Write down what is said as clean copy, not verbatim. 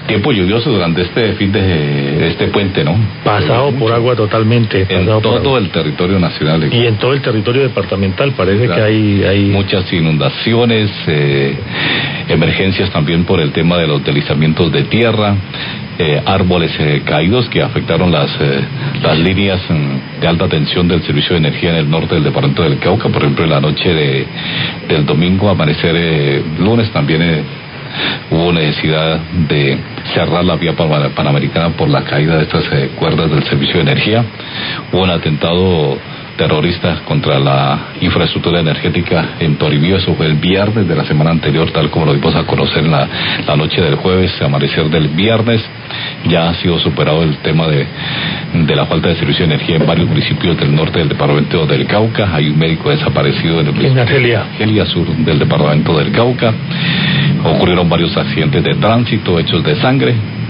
tiempo lluvioso durante este fin de este puente, ¿no? Pasado por agua totalmente. En todo el territorio nacional. Y en todo el territorio departamental parece que hay muchas inundaciones, emergencias también por el tema de los deslizamientos de tierra, árboles caídos que afectaron las líneas de alta tensión del servicio de energía en el norte del departamento del Cauca. Por ejemplo, en la noche del domingo, amanecer lunes, también hubo necesidad de cerrar la vía panamericana por la caída de estas cuerdas del servicio de energía. Hubo un atentado terrorista contra la infraestructura energética en Toribío. Eso fue el viernes de la semana anterior, tal como lo dimos a conocer en la noche del jueves, amanecer del viernes. Ya ha sido superado el tema de la falta de servicio de energía en varios municipios del norte del departamento del Cauca. Hay un médico desaparecido en el municipio de Argelia Sur del departamento del Cauca. Ocurrieron varios accidentes de tránsito, hechos de sangre.